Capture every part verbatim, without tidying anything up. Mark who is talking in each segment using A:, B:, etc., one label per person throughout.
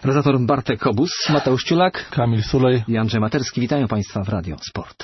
A: Realizator Bartek Kobus, Mateusz Ciulak,
B: Kamil Sulej
A: i Andrzej Materski. Witają Państwa w Radio Sport.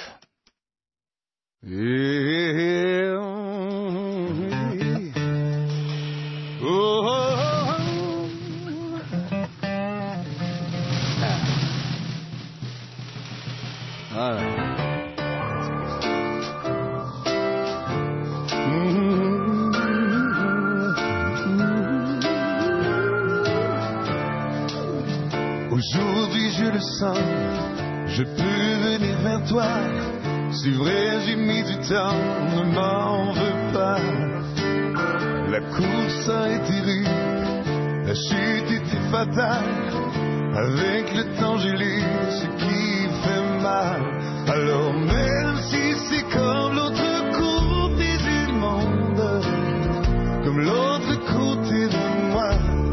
C: Aujourd'hui je le sens, je peux venir vers toi. C'est vrai, j'ai mis du temps, ne m'en veux pas. La course a été rude, la chute était fatale. Avec le temps j'ai lu ce qui fait mal. Alors même si c'est comme l'autre côté du monde, comme l'autre côté de moi,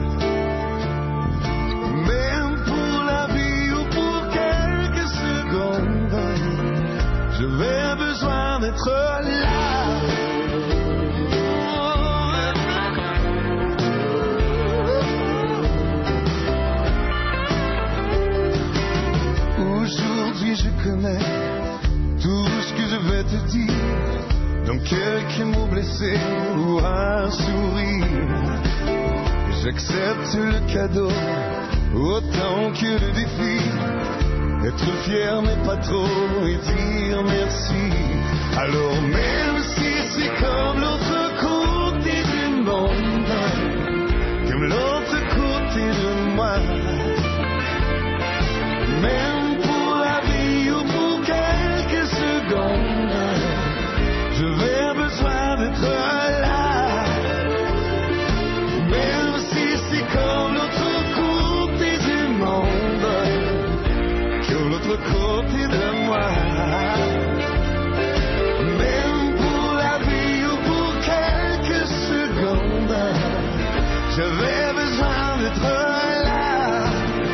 C: j'avais besoin d'être là. Aujourd'hui je connais tout ce que je vais te dire, dans quelques mots blessés ou un sourire. J'accepte le cadeau autant que le défi. Être fier mais pas trop et dire merci. Alors même si c'est comme l'autre côté du monde, comme l'autre côté de moi, même pour la vie ou pour quelques secondes, je vais besoin d'être là. Même si c'est comme l'autre côté du monde, l'autre côté de moi, même pour la vie ou pour quelques secondes, j'avais besoin d'être là,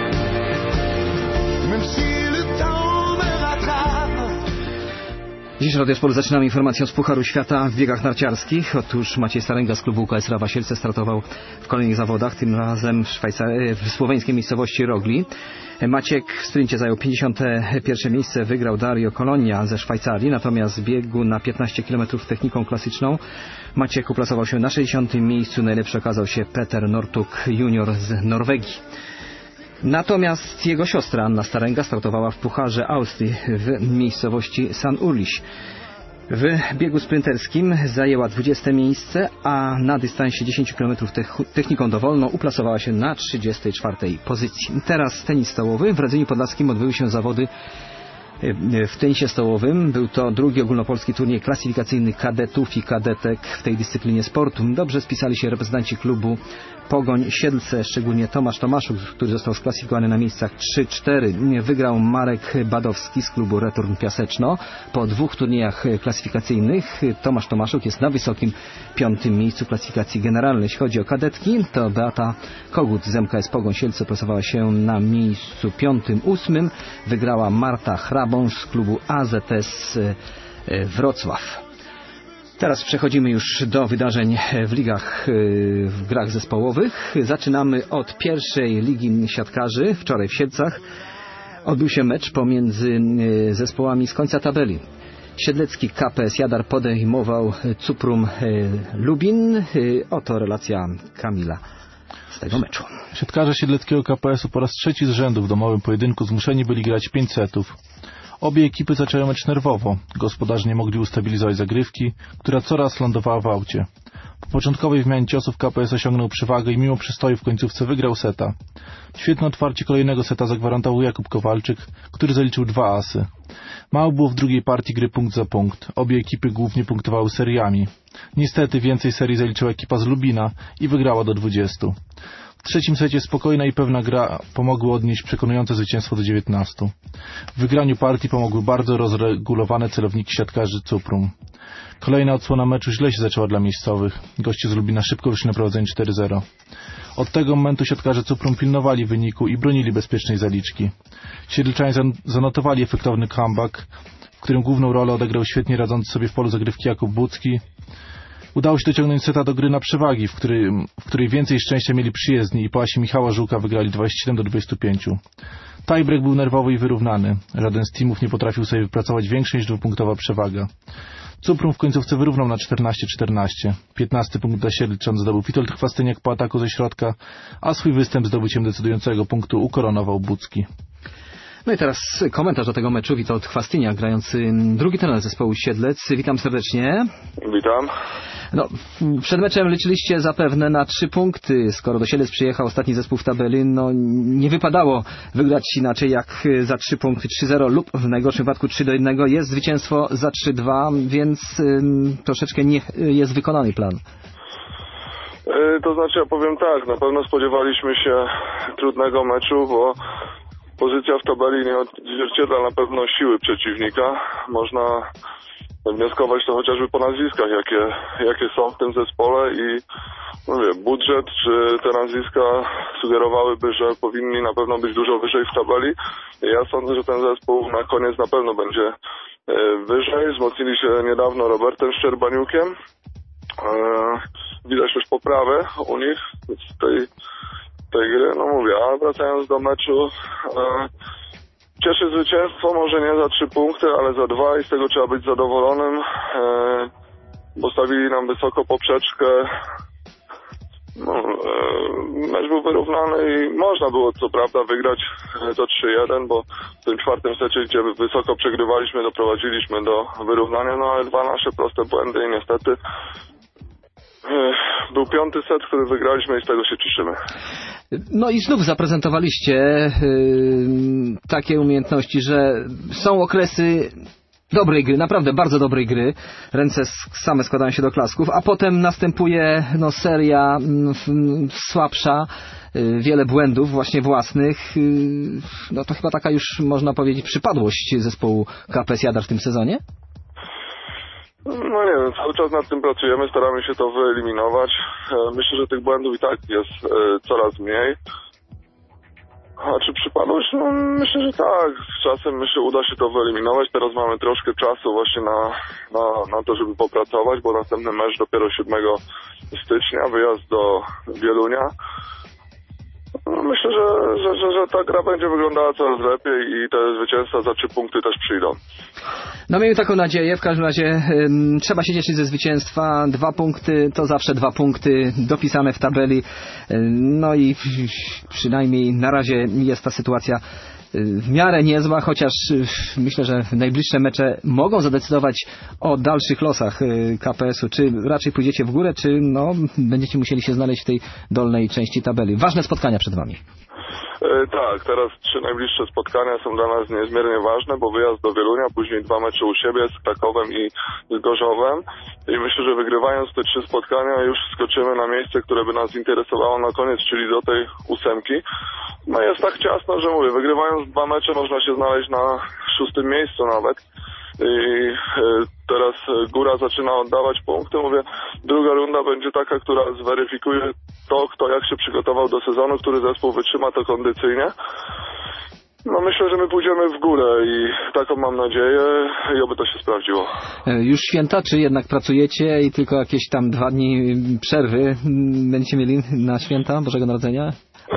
C: même si le temps me rattrape.
A: Dziś Radio Sport zaczynamy informację z Pucharu Świata w biegach narciarskich. Otóż Maciej Starenga z klubu U K S Rawa Sielce startował w kolejnych zawodach, tym razem w, Szwajcar- w słoweńskiej miejscowości Rogli. Maciek w sprincie zajął pięćdziesiąte pierwsze miejsce, wygrał Dario Colonia ze Szwajcarii, natomiast w biegu na piętnaście kilometrów techniką klasyczną Maciek uplasował się na sześćdziesiątym miejscu, najlepszy okazał się Peter Northug junior z Norwegii. Natomiast jego siostra Anna Starenga startowała w Pucharze Austrii w miejscowości San Urliś. W biegu sprinterskim zajęła dwudzieste miejsce, a na dystansie dziesięć kilometrów techniką dowolną uplasowała się na trzydziestej czwartej pozycji. Teraz tenis stołowy. W Radzeniu Podlaskim odbyły się zawody w tenisie stołowym. Był to drugi ogólnopolski turniej klasyfikacyjny kadetów i kadetek w tej dyscyplinie sportu. Dobrze spisali się reprezentanci klubu Pogoń Siedlce, szczególnie Tomasz Tomaszuk, który został sklasyfikowany na miejscach trzy cztery. Wygrał Marek Badowski z klubu Return Piaseczno. Po dwóch turniejach klasyfikacyjnych Tomasz Tomaszuk jest na wysokim piątym miejscu klasyfikacji generalnej. Jeśli chodzi o kadetki, to Beata Kogut z M K S Pogoń Siedlce plasowała się na miejscu piątym, ósmym. Wygrała Marta Hrabąż z klubu A Z S Wrocław. Teraz przechodzimy już do wydarzeń w ligach, w grach zespołowych. Zaczynamy od pierwszej ligi siatkarzy. Wczoraj w Siedlcach odbył się mecz pomiędzy zespołami z końca tabeli. Siedlecki K P S Jadar podejmował Cuprum Lubin. Oto relacja Kamila z tego meczu.
B: Siatkarze siedleckiego K P S u po raz trzeci z rzędu w domowym pojedynku zmuszeni byli grać pięć setów. Obie ekipy zaczęły mecz nerwowo. Gospodarze nie mogli ustabilizować zagrywki, która coraz lądowała w aucie. Po początkowej wymianie ciosów K P S osiągnął przewagę i mimo przystoju w końcówce wygrał seta. Świetne otwarcie kolejnego seta zagwarantował Jakub Kowalczyk, który zaliczył dwa asy. Mało było w drugiej partii gry punkt za punkt. Obie ekipy głównie punktowały seriami. Niestety więcej serii zaliczyła ekipa z Lubina i wygrała do dwudziestu. W trzecim secie spokojna i pewna gra pomogły odnieść przekonujące zwycięstwo do dziewiętnastu. W wygraniu partii pomogły bardzo rozregulowane celowniki siatkarzy Cuprum. Kolejna odsłona meczu źle się zaczęła dla miejscowych. Goście z Lubina szybko wyszli na prowadzenie cztery zero. Od tego momentu siatkarze Cuprum pilnowali wyniku i bronili bezpiecznej zaliczki. Siedlczanie zanotowali efektowny comeback, w którym główną rolę odegrał świetnie radzący sobie w polu zagrywki Jakub Bucki. Udało się dociągnąć seta do gry na przewagi, w, który, w której więcej szczęścia mieli przyjezdni i po asi Michała Żółka wygrali dwadzieścia siedem do dwudziestu pięciu. Tiebreak był nerwowy i wyrównany. Żaden z teamów nie potrafił sobie wypracować większej niż dwupunktowa przewaga. Cuprum w końcówce wyrównał na czternaście czternaście. piętnasty punkt dla Siedlczan zdobył Witold Chwastyniak po ataku ze środka, a swój występ zdobyciem decydującego punktu ukoronował Bucki.
A: No i teraz komentarz do tego meczu. Witold Chwastyniak, grający drugi trener zespołu Siedlec. Witam serdecznie.
D: Witam.
A: No, przed meczem liczyliście zapewne na trzy punkty. Skoro do Siedlec przyjechał ostatni zespół w tabeli, no nie wypadało wygrać inaczej jak za trzy punkty, trzy zero lub w najgorszym wypadku trzy do jednego. Jest zwycięstwo za trzy dwa, więc ym, troszeczkę nie jest wykonany plan.
D: Yy, to znaczy ja powiem tak, na pewno spodziewaliśmy się trudnego meczu, bo pozycja w tabeli nie odzwierciedla na pewno siły przeciwnika. Można wnioskować to chociażby po nazwiskach, jakie, jakie są w tym zespole i mówię, budżet czy te nazwiska sugerowałyby, że powinni na pewno być dużo wyżej w tabeli. Ja sądzę, że ten zespół na koniec na pewno będzie wyżej. Wzmocnili się niedawno Robertem Szczerbaniukiem. Widać już poprawę u nich z tej, tej gry. No mówię, a wracając do meczu, cieszy zwycięstwo, może nie za trzy punkty, ale za dwa i z tego trzeba być zadowolonym. Postawili nam wysoko poprzeczkę. No, mecz był wyrównany i można było co prawda wygrać to trzy jeden, bo w tym czwartym secie, gdzie wysoko przegrywaliśmy, doprowadziliśmy do wyrównania, no ale dwa nasze proste błędy i niestety był piąty set, który wygraliśmy i z tego się cieszymy.
A: No i znów zaprezentowaliście yy, takie umiejętności, że są okresy dobrej gry, naprawdę bardzo dobrej gry. Ręce same składają się do klasków, a potem następuje no, seria yy, słabsza, yy, wiele błędów właśnie własnych. Yy, no to chyba taka już można powiedzieć przypadłość zespołu K P S Jadar w tym sezonie?
D: No nie wiem, cały czas nad tym pracujemy, staramy się to wyeliminować. Myślę, że tych błędów i tak jest coraz mniej. A czy przypadłość? No myślę, że tak. Z czasem myślę, uda się to wyeliminować. Teraz mamy troszkę czasu właśnie na, na, na to, żeby popracować, bo następny mecz dopiero siódmego stycznia, wyjazd do Wielunia. No, myślę, że, że, że, że ta gra będzie wyglądała coraz lepiej i te zwycięstwa za trzy punkty też przyjdą.
A: No miejmy taką nadzieję, w każdym razie ym, trzeba się cieszyć ze zwycięstwa. Dwa punkty to zawsze dwa punkty dopisane w tabeli. Ym, no i przynajmniej na razie jest ta sytuacja w miarę niezła, chociaż myślę, że najbliższe mecze mogą zadecydować o dalszych losach K P S u. Czy raczej pójdziecie w górę, czy no, będziecie musieli się znaleźć w tej dolnej części tabeli. Ważne spotkania przed wami.
D: E, tak, teraz trzy najbliższe spotkania są dla nas niezmiernie ważne, bo wyjazd do Wielunia, później dwa mecze u siebie z Krakowem i z Gorzowem. I myślę, że wygrywając te trzy spotkania już skoczymy na miejsce, które by nas interesowało na koniec, czyli do tej ósemki. No jest tak ciasno, że mówię, wygrywając dwa mecze można się znaleźć na szóstym miejscu nawet. I teraz góra zaczyna oddawać punkty. Mówię, druga runda będzie taka, która zweryfikuje to, kto jak się przygotował do sezonu, który zespół wytrzyma to kondycyjnie. No myślę, że my pójdziemy w górę i taką mam nadzieję i oby to się sprawdziło.
A: Już święta, czy jednak pracujecie i tylko jakieś tam dwa dni przerwy będziecie mieli na święta Bożego Narodzenia?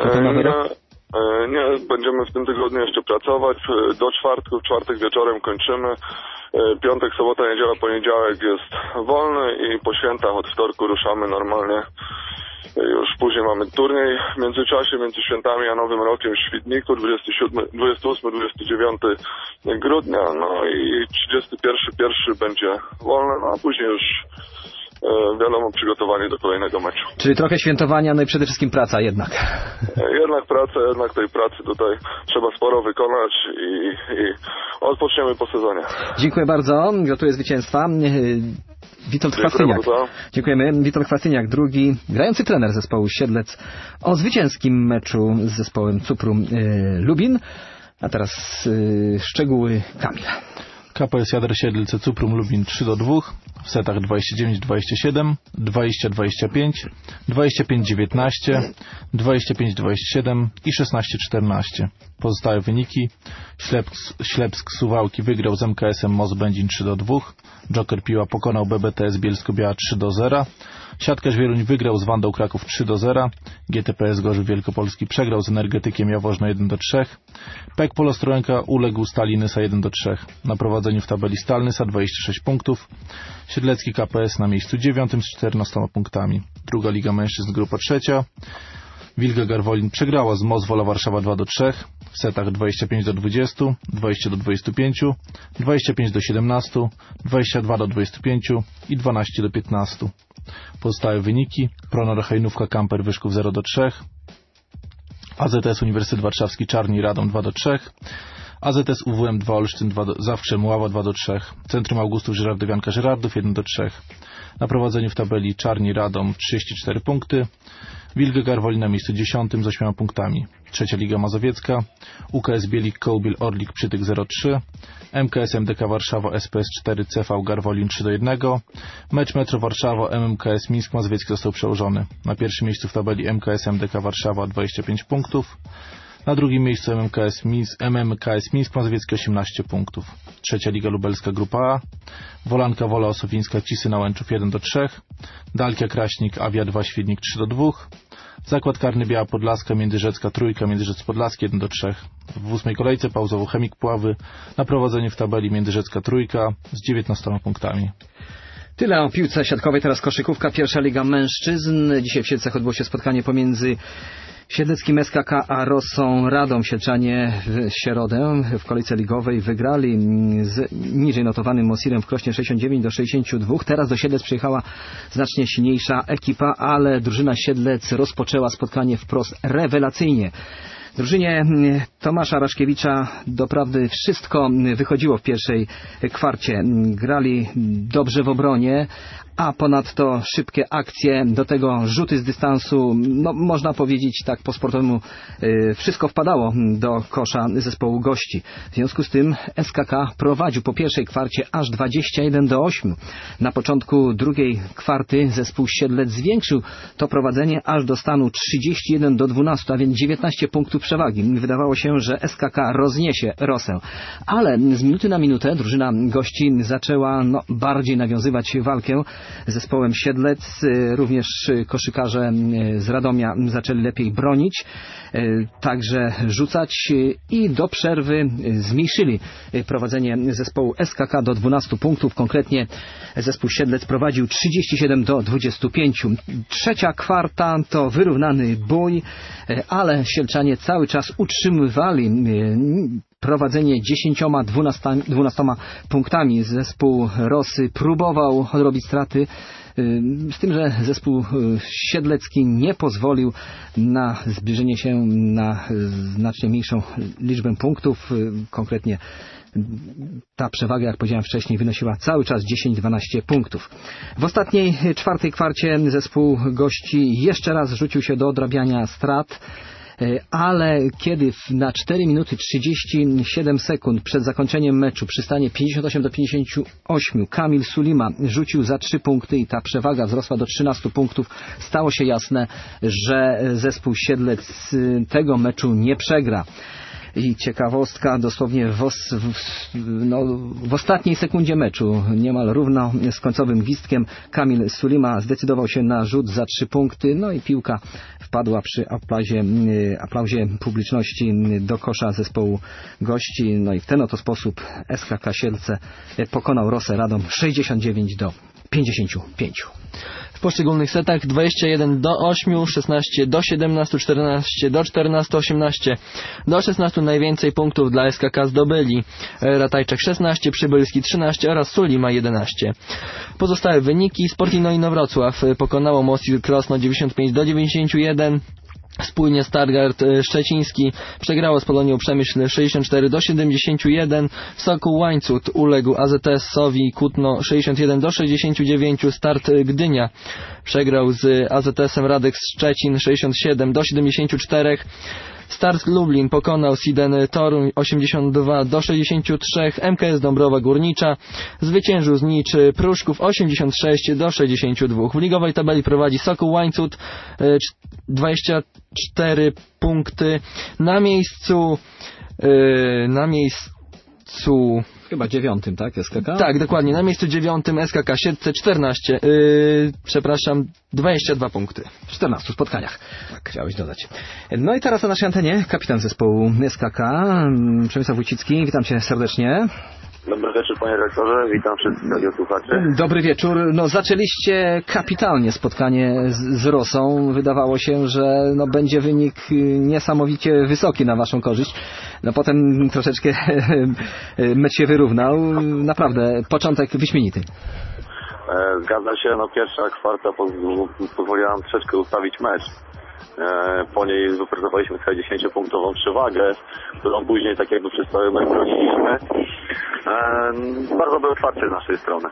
D: Nie, nie, będziemy w tym tygodniu jeszcze pracować. Do czwartku, w czwartek wieczorem kończymy. Piątek, sobota, niedziela, poniedziałek jest wolny i po świętach od wtorku ruszamy normalnie. Już później mamy turniej w międzyczasie, między świętami a Nowym Rokiem w Świdniku, dwudziestego ósmego dwudziestego dziewiątego grudnia, no i trzydziestego pierwszego będzie wolny, no a później już e, wiadomo, przygotowanie do kolejnego meczu.
A: Czyli trochę świętowania, no i przede wszystkim praca jednak.
D: Jednak praca, jednak tej pracy tutaj trzeba sporo wykonać i, i odpoczniemy po sezonie.
A: Dziękuję bardzo, gratuluję zwycięstwa. Witold Chwastyniak. Dziękujemy. Witold Chwastyniak, drugi grający trener zespołu Siedlec o zwycięskim meczu z zespołem Cuprum y, Lubin. A teraz y, szczegóły Kamila.
B: K P S Jadr Siedlce Cuprum Lubin trzy do dwóch w setach dwadzieścia dziewięć dwadzieścia siedem, dwadzieścia dwadzieścia pięć, dwadzieścia pięć dziewiętnaście, dwadzieścia pięć dwadzieścia siedem i szesnaście czternaście. Pozostałe wyniki: Ślepsk, Ślepsk Suwałki wygrał z M K S-em Most Będzin trzy do dwóch, Joker Piła pokonał B B T S Bielsko-Biała trzy do zera, Siatkarz Wieluń wygrał z Wandą Kraków trzy do zera, G T P S Gorzów Wielkopolski przegrał z Energetykiem Jaworzno jeden do trzech, P E K Pol Ostrołęka uległ Stali Nysa jeden do trzech. Na prowadzeniu w tabeli Stal Nysa dwadzieścia sześć punktów, Siedlecki K P S na miejscu dziewiątym z czternastoma punktami. Druga Liga Mężczyzn, grupa trzecia. Wilga Garwolin przegrała z MOS Wola Warszawa dwa do trzech w setach dwadzieścia pięć do dwudziestu, dwadzieścia do dwudziestu pięciu, dwadzieścia pięć do siedemnastu, dwadzieścia dwa do dwudziestu pięciu i dwanaście do piętnastu. Pozostałe wyniki: Pronor Hejnówka Kamper Wyszków zero do trzech, A Z S Uniwersytet Warszawski Czarni Radom dwa do trzech, A Z S U W M dwa Olsztyn dwa do, Zawsze Mława dwa do trzech, Centrum Augustów Żyrardowianka Żyrardów jeden do trzech. Na prowadzeniu w tabeli Czarni Radom trzydzieści cztery punkty, Wilga Garwolin na miejscu dziesiątym z ośmioma punktami. Trzecia Liga Mazowiecka, U K S Bielik Kołbiel Orlik Przytyk zero trzy, M K S M D K Warszawa S P S cztery C V Garwolin trzy do jednego, mecz Metro Warszawa M M K S Mińsk Mazowiecki został przełożony. Na pierwszym miejscu w tabeli M K S M D K Warszawa dwadzieścia pięć punktów, na drugim miejscu M M K S Mińsk, M M K S Mińsk Mazowiecki osiemnaście punktów. Trzecia Liga Lubelska Grupa A, Wolanka Wola Osowińska Cisy Nałęczów jeden do trzech, Dalkia Kraśnik Awia dwa Świdnik trzy do dwóch, Zakład Karny Biała Podlaska Międzyrzecka Trójka Międzyrzec Podlaski jeden do trzech. W ósmej kolejce pauzował Chemik Puławy na prowadzeniu w tabeli Międzyrzecka Trójka z dziewiętnastoma punktami.
A: Tyle o piłce siatkowej, teraz koszykówka, pierwsza Liga Mężczyzn. Dzisiaj w Siedlcach odbyło się spotkanie pomiędzy Siedleckim S K K a Rossą Radom. Sielczanie w środę w kolejce ligowej wygrali z niżej notowanym Mosirem w Krośnie sześćdziesiąt dziewięć do sześćdziesięciu dwóch. Teraz do Siedlec przyjechała znacznie silniejsza ekipa, ale drużyna Siedlec rozpoczęła spotkanie wprost rewelacyjnie. Drużynie Tomasza Raszkiewicza doprawdy wszystko wychodziło w pierwszej kwarcie. Grali dobrze w obronie, a ponadto szybkie akcje, do tego rzuty z dystansu, no można powiedzieć tak po sportowemu, wszystko wpadało do kosza zespołu gości. W związku z tym S K K prowadził po pierwszej kwarcie aż dwadzieścia jeden do ośmiu. Na początku drugiej kwarty zespół Siedlec zwiększył to prowadzenie aż do stanu trzydzieści jeden do dwunastu, a więc dziewiętnaście punktów przewagi. Wydawało się, że S K K rozniesie Rosę, ale z minuty na minutę drużyna gości zaczęła no, bardziej nawiązywać walkę z zespołem Siedlec. Również koszykarze z Radomia zaczęli lepiej bronić, także rzucać i do przerwy zmniejszyli prowadzenie zespołu S K K do dwunastu punktów. Konkretnie zespół Siedlec prowadził trzydzieści siedem do dwudziestu pięciu. Trzecia kwarta to wyrównany bój, ale Sielczanie cały czas utrzymywali prowadzenie dziesięcioma, dwunastoma punktami. Zespół Rosy próbował odrobić straty, z tym, że zespół siedlecki nie pozwolił na zbliżenie się na znacznie mniejszą liczbę punktów. Konkretnie ta przewaga, jak powiedziałem wcześniej, wynosiła cały czas dziesięć dwanaście punktów. W ostatniej, czwartej kwarcie zespół gości jeszcze raz rzucił się do odrabiania strat, ale kiedy na cztery minuty trzydzieści siedem sekund przed zakończeniem meczu przy stanie pięćdziesiąt osiem do pięćdziesięciu ośmiu Kamil Sulima rzucił za trzy punkty i ta przewaga wzrosła do trzynastu punktów, stało się jasne, że zespół Siedlec tego meczu nie przegra. I ciekawostka, dosłownie w, os, w, no, w ostatniej sekundzie meczu, niemal równo z końcowym gwizdkiem, Kamil Sulima zdecydował się na rzut za trzy punkty, no i piłka wpadła przy aplauzie, aplauzie publiczności do kosza zespołu gości. No i w ten oto sposób S K K Sielce pokonał Rosę Radom sześćdziesiąt dziewięć do pięćdziesięciu pięciu.
E: W poszczególnych setach dwadzieścia jeden do ośmiu, szesnaście do siedemnastu, czternaście do czternastu, osiemnaście do szesnastu. Najwięcej punktów dla S K K zdobyli Ratajczak szesnaście, Przybylski trzynaście oraz Sulima jedenaście. Pozostałe wyniki: Sportino Inowrocław pokonało Mosir Krosno dziewięćdziesiąt pięć do dziewięćdziesięciu jeden. Spójnie Stargard Szczeciński przegrało z Polonią Przemyśl sześćdziesiąt cztery do siedemdziesięciu jeden. Sokół Łańcut uległ A Z S-owi Kutno sześćdziesiąt jeden do sześćdziesięciu dziewięciu. Start Gdynia przegrał z A Z S-em Radek Szczecin sześćdziesiąt siedem do siedemdziesięciu czterech. Start Lublin pokonał Siden Toruń osiemdziesiąt dwa do sześćdziesięciu trzech. M K S Dąbrowa Górnicza zwyciężył z Niczy Pruszków osiemdziesiąt sześć do sześćdziesięciu dwóch. W ligowej tabeli prowadzi Sokół Łańcut dwadzieścia cztery punkty. Na miejscu yy, na miejscu
A: Chyba dziewiątym, tak? S K K?
E: Tak, dokładnie. Na miejscu dziewiątym S K K Siedlce czternaście, yy, przepraszam, dwadzieścia dwa punkty.
A: W czternastu spotkaniach. Tak, chciałeś dodać. No i teraz na naszej antenie kapitan zespołu S K K, Przemysław Wójcicki. Witam cię serdecznie.
F: Dobry wieczór, panie rektorze, witam wszystkich radiosłuchaczy.
A: Dobry wieczór. No zaczęliście kapitalnie spotkanie z, z Rosą. Wydawało się, że no, będzie wynik niesamowicie wysoki na waszą korzyść. No potem troszeczkę mecz się wyrównał. Naprawdę początek wyśmienity.
F: E, zgadza się, no pierwsza kwarta pozwoliła nam troszeczkę ustawić mecz. Po niej wypracowaliśmy sobie dziesięciopunktową przewagę, którą później tak jakby przez cały mecz broniliśmy. Bardzo był otwarty z naszej strony.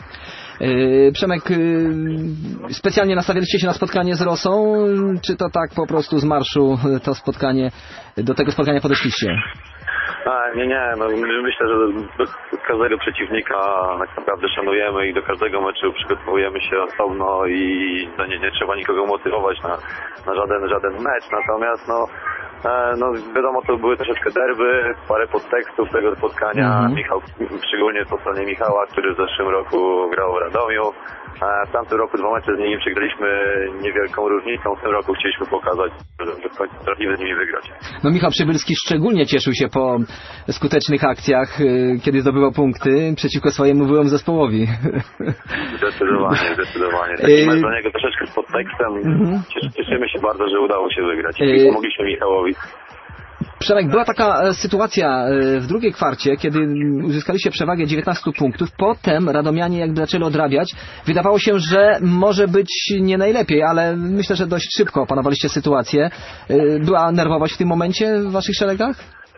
A: Yy, Przemek, yy, specjalnie nastawialiście się na spotkanie z Rosą, czy to tak po prostu z marszu to spotkanie, do tego spotkania podeszliście?
F: A, nie, nie, no, myślę, że do każdego przeciwnika tak naprawdę szanujemy i do każdego meczu przygotowujemy się osobno i no, nie, nie trzeba nikogo motywować na, na żaden, żaden mecz, natomiast no, e, no wiadomo, to były troszeczkę derby, parę podtekstów tego spotkania, mm-hmm. Michał, szczególnie po stronie Michała, który w zeszłym roku grał w Radomiu. W tamtym roku dwa mecze z nimi przegraliśmy niewielką różnicą. W tym roku chcieliśmy pokazać, że w końcu trafimy z nimi wygrać.
A: No Michał Przybylski szczególnie cieszył się po skutecznych akcjach, kiedy zdobywał punkty przeciwko swojemu byłemu zespołowi.
F: Zdecydowanie, zdecydowanie. Taki mecz dla niego troszeczkę z podtekstem. Mm-hmm. Cieszymy się bardzo, że udało się wygrać. I pomogliśmy Michałowi.
A: Przemek, była taka sytuacja w drugiej kwarcie, kiedy uzyskaliście przewagę dziewiętnastu punktów. Potem radomianie jakby zaczęli odrabiać. Wydawało się, że może być nie najlepiej, ale myślę, że dość szybko opanowaliście sytuację. Była nerwowość w tym momencie w waszych szeregach?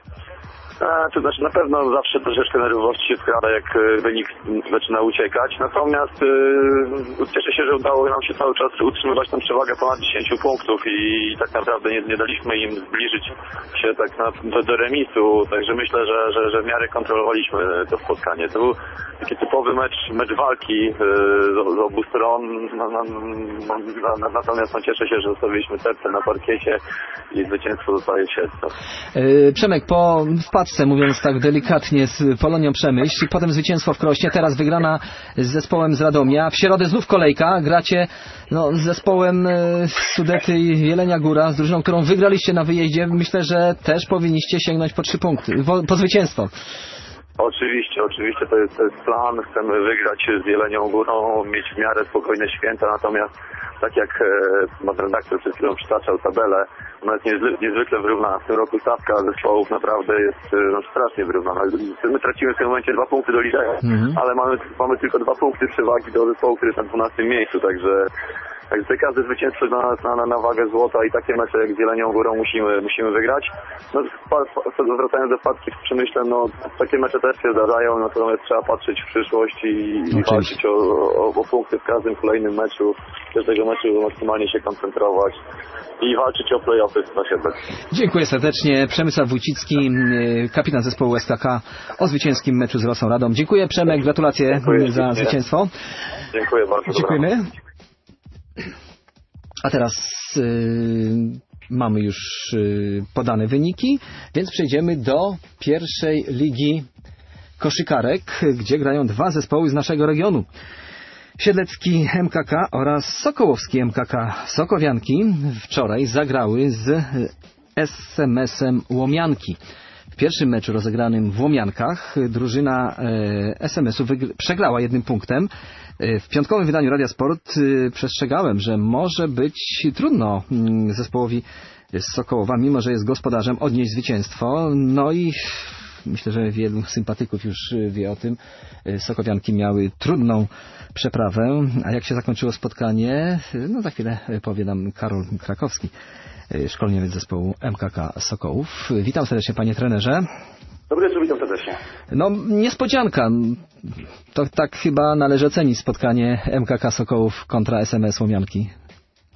F: A, to znaczy na pewno zawsze troszeczkę nerwowości się skrada, jak wynik zaczyna uciekać. Natomiast yy, cieszę się, że udało nam się cały czas utrzymywać tę przewagę ponad dziesięciu punktów i tak naprawdę nie, nie daliśmy im zbliżyć się tak na, do, do remisu. Także myślę, że, że, że w miarę kontrolowaliśmy to spotkanie. To był taki typowy mecz, mecz walki yy, z, z obu stron. No, no, no, no, natomiast no, cieszę się, że zostawiliśmy serce na parkiecie i zwycięstwo zostaje w siedlcu.
A: Yy, Przemek, po wpadce, mówiąc tak delikatnie, z Polonią Przemyśl, potem zwycięstwo w Krośnie, teraz wygrana z zespołem z Radomia. W środę znów kolejka, gracie no, z zespołem z Sudety i Jelenia Góra, z drużyną, którą wygraliście na wyjeździe. Myślę, że też powinniście sięgnąć po trzy punkty, po zwycięstwo.
F: Oczywiście, oczywiście to jest, to jest plan. Chcemy wygrać z Jelenią Górą, mieć w miarę spokojne święta, natomiast tak jak e, pan redaktor przed chwilą przytaczał tabelę, ona jest niezwy, niezwykle wyrównana. W tym roku stawka zespołów naprawdę jest no, strasznie wyrównana. My tracimy w tym momencie dwa punkty do lidera, mm-hmm. ale mamy, mamy tylko dwa punkty przewagi do zespołu, który jest na dwunastym miejscu, także Także każde zwycięstwo dla nas na, na, na wagę złota i takie mecze jak z Jelenią Górą musimy, musimy wygrać. No, wracając do wpadki w Przemyśle, no takie mecze też się zdarzają, natomiast trzeba patrzeć w przyszłość i, i walczyć o, o, o punkty w każdym kolejnym meczu, każdego meczu maksymalnie się koncentrować i walczyć o play-offy na siebie.
A: Dziękuję serdecznie. Przemysław Wójcicki, kapitan zespołu S K K o zwycięskim meczu z Rosą Radom. Dziękuję Przemek, gratulacje Dziękuję, za zwycięstwo.
F: Dziękuję bardzo.
A: Dziękujemy. A teraz y, mamy już y, podane wyniki, więc przejdziemy do pierwszej ligi koszykarek, gdzie grają dwa zespoły z naszego regionu. Siedlecki M K K oraz Sokołowski M K K Sokowianki wczoraj zagrały z S M S-em Łomianki. W pierwszym meczu rozegranym w Łomiankach drużyna S M S-u wygr- przegrała jednym punktem. W piątkowym wydaniu Radia Sport przestrzegałem, że może być trudno zespołowi z Sokołowa, mimo że jest gospodarzem, odnieść zwycięstwo. No i myślę, że wielu sympatyków już wie o tym. Sokowianki miały trudną przeprawę. A jak się zakończyło spotkanie? No za chwilę powie nam Karol Krakowski, szkoleniec zespołu M K K Sokołów. Witam serdecznie, panie trenerze.
F: Dobry wieczór, witam serdecznie.
A: No, niespodzianka. To tak chyba należy ocenić spotkanie M K K Sokołów kontra S M S Łomianki.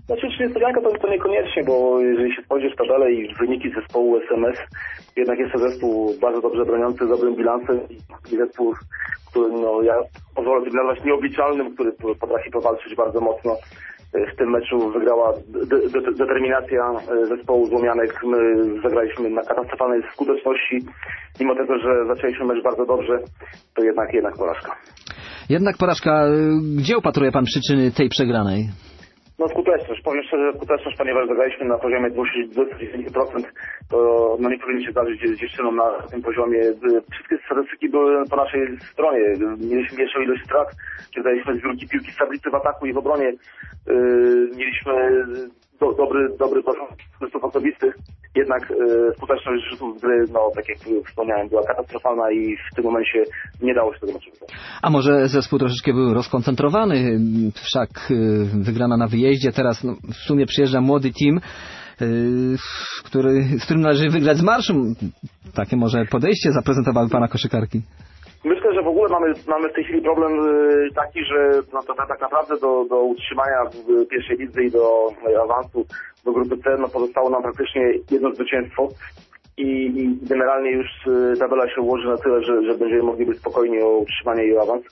G: Znaczy, czy niespodzianka to, to niekoniecznie, bo jeżeli się spojrzysz w tabelę i wyniki zespołu S M S, jednak jest to zespół bardzo dobrze broniący, z dobrym bilansem i zespół, który, no, ja pozwolę sobie nazwać nieobliczalnym, który potrafi powalczyć bardzo mocno. W tym meczu wygrała de- de- determinacja zespołu Złomianek. My zagraliśmy na katastrofalnej skuteczności. Mimo tego, że zaczęliśmy mecz bardzo dobrze, to jednak jednak porażka.
A: Jednak porażka. Gdzie upatruje pan przyczyny tej przegranej?
G: No skuteczność. Powiem szczerze, skuteczność, ponieważ zagraliśmy na poziomie dwadzieścia dziewięć procent, to no nie powinien się zdarzyć dziewczynom na tym poziomie. Wszystkie statystyki były po naszej stronie. Mieliśmy mniejszą ilość strat, daliśmy zbiórki piłki z tablicy w ataku i w obronie. Yy, mieliśmy do, dobry, dobry poziom rzutów osobistych. Jednak yy, skuteczność rzutów z gry, no tak jak wspomniałem, była katastrofalna i w tym momencie nie dało się tego meczu wygrać.
A: A może zespół troszeczkę był rozkoncentrowany, wszak wygrana na wyjeździe, teraz no, w sumie przyjeżdża młody team, yy, który, z którym należy wygrać z marszu. Takie może podejście zaprezentowały pana koszykarki?
G: Myślę, że w ogóle mamy, mamy w tej chwili problem y, taki, że no to, tak naprawdę do, do utrzymania w pierwszej lidze i do y, awansu do grupy C no pozostało nam praktycznie jedno zwycięstwo i, i generalnie już y, tabela się ułoży na tyle, że, że będziemy mogli być spokojni o utrzymanie i o awans.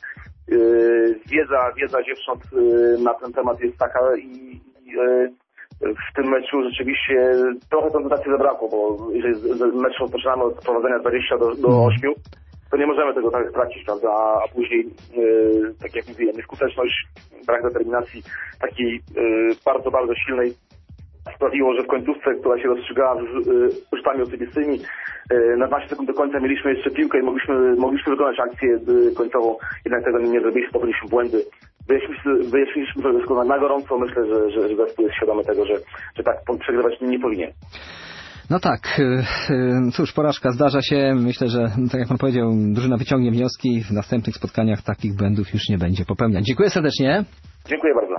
G: Y, wiedza, wiedza dziewcząt y, na ten temat jest taka i, i y, w tym meczu rzeczywiście trochę koncentracji zabrakło, bo jeżeli mecz rozpoczynamy od prowadzenia dwadzieścia do ośmiu, to nie możemy tego tak tracić, prawda? A, a później, yy, tak jak mówiłem, nieskuteczność, brak determinacji takiej yy, bardzo, bardzo silnej sprawiło, że w końcówce, która się rozstrzygała rzutami osobistymi, yy, na dwanaście sekund do końca mieliśmy jeszcze piłkę i mogliśmy, mogliśmy wykonać akcję yy, końcową, jednak tego nie zrobiliśmy, popełniliśmy błędy. Wyjaśniliśmy, wyjaśniliśmy to wszystko na gorąco, myślę, że, że, że zespół jest świadomy tego, że, że tak przegrywać nie powinien.
A: No tak, cóż, porażka zdarza się. Myślę, że tak jak pan powiedział, drużyna wyciągnie wnioski. W następnych spotkaniach takich błędów już nie będzie popełniać. Dziękuję serdecznie.
G: Dziękuję bardzo.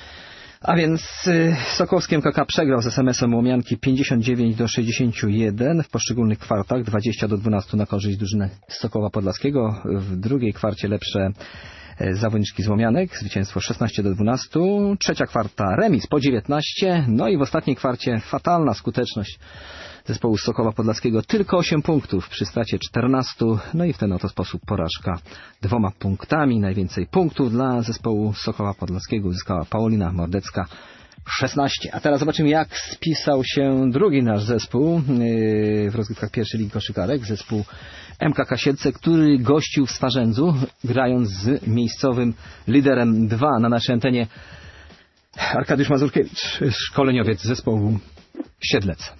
A: A więc Sokołowski M K K przegrał z S M S-em Łomianki pięćdziesiąt dziewięć do sześćdziesięciu jeden w poszczególnych kwartach, dwadzieścia do dwunastu na korzyść drużyny z Sokoła Podlaskiego. W drugiej kwarcie lepsze zawodniczki z Łomianek, zwycięstwo szesnaście do dwunastu, trzecia kwarta remis po dziewiętnaście, no i w ostatniej kwarcie fatalna skuteczność zespołu z Sokoła Podlaskiego, tylko osiem punktów przy stracie czternastu, no i w ten oto sposób porażka dwoma punktami. Najwięcej punktów dla zespołu z Sokoła Podlaskiego uzyskała Paulina Mordecka, szesnaście. A teraz zobaczymy, jak spisał się drugi nasz zespół w rozgrywkach pierwszej ligi koszykarek, zespół M K K Siedlce, który gościł w Swarzędzu, grając z miejscowym liderem dwa na naszej antenie. Arkadiusz Mazurkiewicz, szkoleniowiec zespołu Siedlec.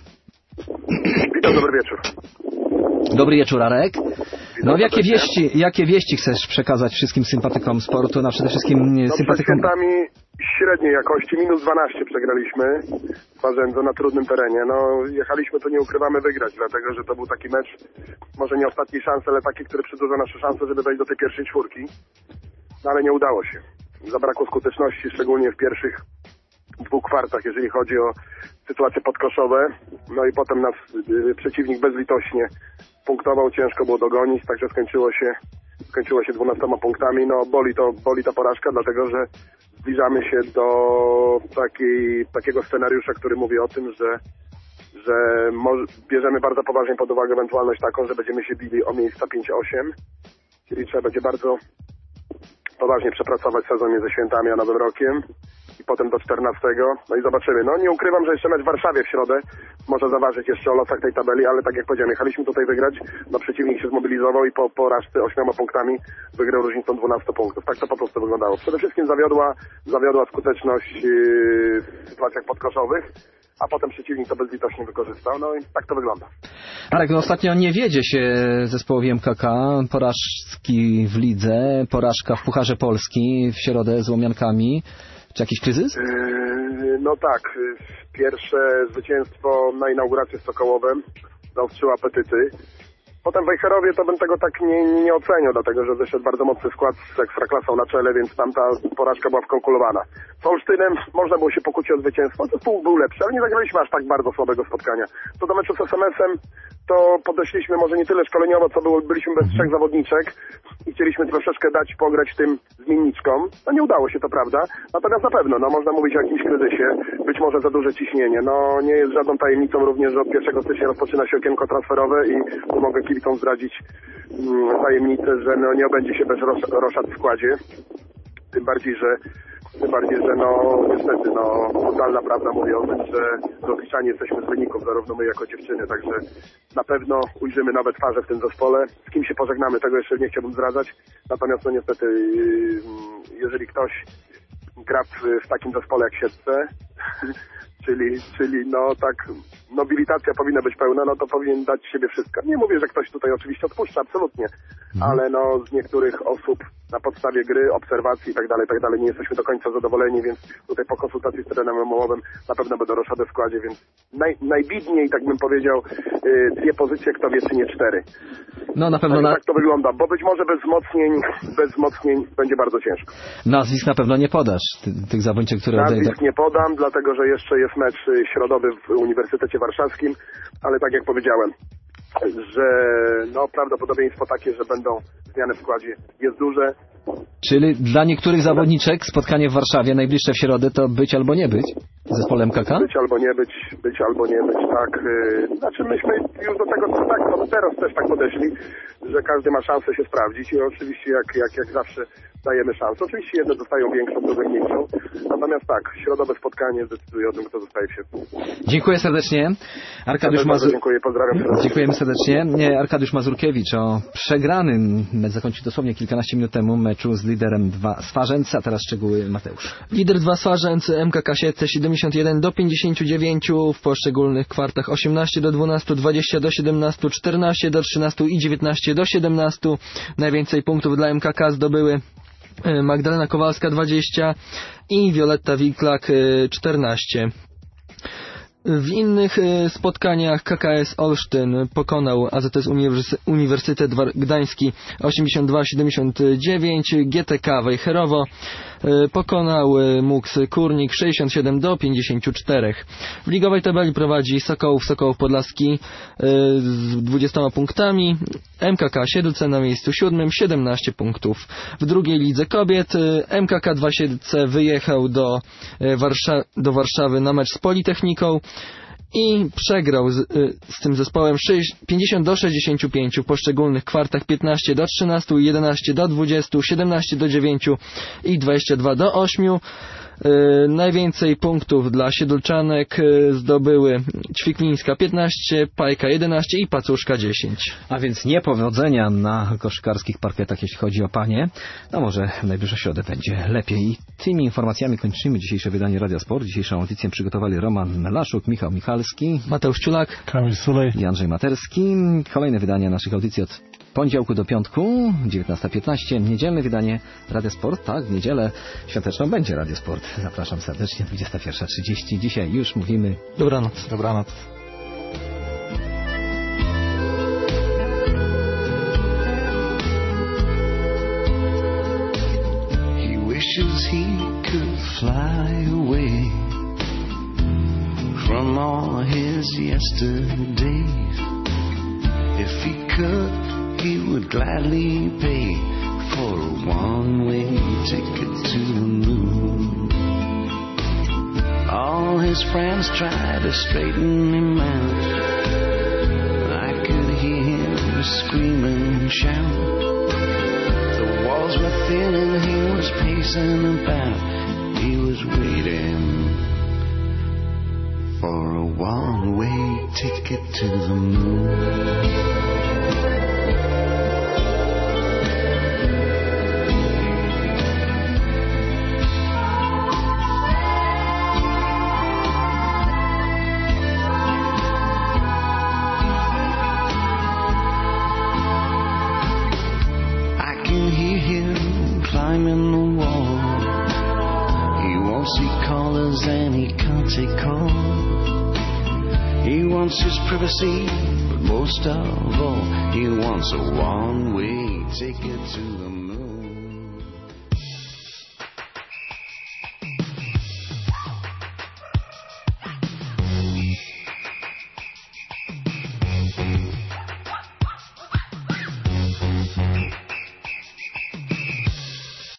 H: Witam, dobry wieczór.
A: Dobry wieczór, Arek. No jakie wieści, jakie wieści chcesz przekazać wszystkim sympatykom sportu, no przede wszystkim
H: no,
A: sympatykom...
H: Przed świętami średniej jakości, minus dwanaście przegraliśmy w Swarzędzu na trudnym terenie. No jechaliśmy tu, nie ukrywamy, wygrać, dlatego że to był taki mecz, może nie ostatniej szansy, ale taki, który przedłuża nasze szanse, żeby wejść do tej pierwszej czwórki. No ale nie udało się. Zabrakło skuteczności, szczególnie w pierwszych dwóch kwartach, jeżeli chodzi o sytuacje podkoszowe. No i potem nas y, przeciwnik bezlitośnie punktował, ciężko było dogonić, także skończyło się skończyło się dwunastoma punktami. No boli to, boli ta porażka, dlatego że zbliżamy się do takiej, takiego scenariusza, który mówi o tym, że, że może, bierzemy bardzo poważnie pod uwagę ewentualność taką, że będziemy się bili o miejsca pięć osiem, czyli trzeba będzie bardzo poważnie przepracować sezon między świętami a Nowym Rokiem i potem do czternastego. No i zobaczymy. No nie ukrywam, że jeszcze mecz w Warszawie w środę może zaważyć jeszcze o losach tej tabeli, ale tak jak powiedziałem, jechaliśmy tutaj wygrać, no przeciwnik się zmobilizował i po porażce ośmioma punktami wygrał różnicą dwunastu punktów. Tak to po prostu wyglądało. Przede wszystkim zawiodła, zawiodła skuteczność yy, w sytuacjach podkoszowych, a potem przeciwnik to bezlitośnie wykorzystał. No i tak to wygląda.
A: Arek, no ostatnio nie wiedzie się zespołowi M K K, porażki w lidze, porażka w Pucharze Polski w środę z Łomiankami. Czy jakiś kryzys?
H: Yy, no tak. Pierwsze zwycięstwo na inaugurację z Sokołowem zaostrzyło apetyty. Potem w Wejherowie to bym tego tak nie, nie ocenił, dlatego że wyszedł bardzo mocny skład z Ekstraklasą na czele, więc tamta porażka była wkalkulowana. Z Olsztynem można było się pokusić o zwycięstwo, to pół był lepszy, ale nie zagraliśmy aż tak bardzo słabego spotkania. Co do meczu z S M S-em, to podeszliśmy może nie tyle szkoleniowo, co było, byliśmy bez trzech zawodniczek i chcieliśmy troszeczkę dać pograć tym zmienniczkom. No nie udało się, to prawda. Natomiast na pewno, no można mówić o jakimś kryzysie, być może za duże ciśnienie. No nie jest żadną tajemnicą również, że od pierwszego stycznia rozpoczyna się okienko transferowe i tu mogę kibicom zdradzić mm, tajemnicę, że no nie obędzie się bez rosz, roszad w składzie. Tym bardziej, że Tym bardziej, że no niestety, no totalna prawda mówi o tym, że rozliczani jesteśmy z wyników, zarówno my jako dziewczyny, także na pewno ujrzymy nowe twarze w tym zespole. Z kim się pożegnamy, tego jeszcze nie chciałbym zdradzać. Natomiast no niestety, jeżeli ktoś gra w, w takim zespole jak Siedlce, czyli, czyli no tak, nobilitacja powinna być pełna, no to powinien dać siebie wszystko. Nie mówię, że ktoś tutaj oczywiście odpuszcza, absolutnie, mhm. ale no z niektórych osób na podstawie gry, obserwacji i tak dalej, tak dalej nie jesteśmy do końca zadowoleni, więc tutaj po konsultacji z trenerem Mołowym na pewno będą roszady w składzie, więc naj, najbidniej, tak bym powiedział, yy, dwie pozycje, kto wie, czy nie cztery.
A: No na pewno
H: tak,
A: na...
H: tak to wygląda, bo być może bez wzmocnień, bez wzmocnień będzie bardzo ciężko.
A: Nazwisk na pewno nie podasz, ty, tych zawodników, które...
H: Nazwisk nie podam, dlatego że jeszcze jest mecz środowy w Uniwersytecie Warszawskim, ale tak jak powiedziałem, że no prawdopodobieństwo takie, że będą zmiany w składzie jest duże.
A: Czyli dla niektórych zawodniczek spotkanie w Warszawie najbliższe w środę to być albo nie być z zespołem K K?
H: Być albo nie być, być albo nie być, tak. Znaczy myśmy już do tego tak, no teraz też tak podeszli, że każdy ma szansę się sprawdzić i oczywiście jak, jak, jak zawsze dajemy szansę. Oczywiście jedne dostają większą, drugie mniejszą. Natomiast tak, środowe spotkanie decyduje o tym, kto zostaje w sierpniu.
A: Dziękuję serdecznie. Arkadiusz Mazur...
H: Dziękuję, pozdrawiam serdecznie.
A: Dziękujemy serdecznie. Nie, Arkadiusz Mazurkiewicz o przegranym, mecz zakończył dosłownie kilkanaście minut temu, meczu z liderem dwa Swarzędz, a teraz szczegóły Mateusz.
E: Lider dwa Swarzędz, M K K Siedlce siedemdziesiąt jeden do pięćdziesięciu dziewięciu, w poszczególnych kwartach osiemnaście do dwunastu, dwadzieścia do siedemnastu, czternaście do trzynastu i dziewiętnaście do siedemnastu. Najwięcej punktów dla M K K zdobyły Magdalena Kowalska dwadzieścia i Wioletta Wiklak czternaście. W innych spotkaniach K K S Olsztyn pokonał A Z S Uniwersytet Gdański osiemdziesiąt dwa siedemdziesiąt dziewięć, G T K Wejherowo pokonał Muks Kurnik sześćdziesiąt siedem do pięćdziesięciu czterech. W ligowej tabeli prowadzi Sokołów Sokołów Podlaski z dwudziestoma punktami, M K K Siedlce na miejscu siódmym, siedemnaście punktów. W drugiej lidze kobiet M K K dwa Siedlce wyjechał do, Warsza- do Warszawy na mecz z Politechniką i przegrał z, z tym zespołem pięćdziesiąt do sześćdziesięciu pięciu w poszczególnych kwartach, piętnaście do trzynastu, jedenaście do dwudziestu, siedemnaście do dziewięciu i dwadzieścia dwa do ośmiu. Yy, najwięcej punktów dla Siedlczanek yy, zdobyły Ćwiklińska piętnaście, Pajka jedenaście i Pacuszka dziesięć.
A: A więc niepowodzenia na koszykarskich parkietach, jeśli chodzi o panie. No może w najbliższą środę będzie lepiej. I tymi informacjami kończymy dzisiejsze wydanie Radia Sport. Dzisiejszą audycję przygotowali Roman Melaszuk, Michał Michalski,
E: Mateusz Ciulak,
B: Kamil Sulej
A: i Andrzej Materski. Kolejne wydania naszych audycji od poniedziałku do piątku, dziewiętnasta piętnaście. Niedzielne wydanie Radia Sport. Tak, w niedzielę świąteczną będzie Radio Sport. Zapraszam serdecznie, dwudziesta pierwsza trzydzieści. Dzisiaj już mówimy
E: dobranoc.
B: Dobranoc.
C: He wishes he could fly away from all his yesterdays. If he could, he would gladly pay for a one-way ticket to the moon. All his friends try to straighten him out. I could hear him scream and shout. The walls were thin and he was pacing about. He was waiting for a one-way ticket to the moon. Climbing the wall, he won't see callers and he can't take calls. He wants his privacy, but most of all, he wants a one-way ticket to the moon.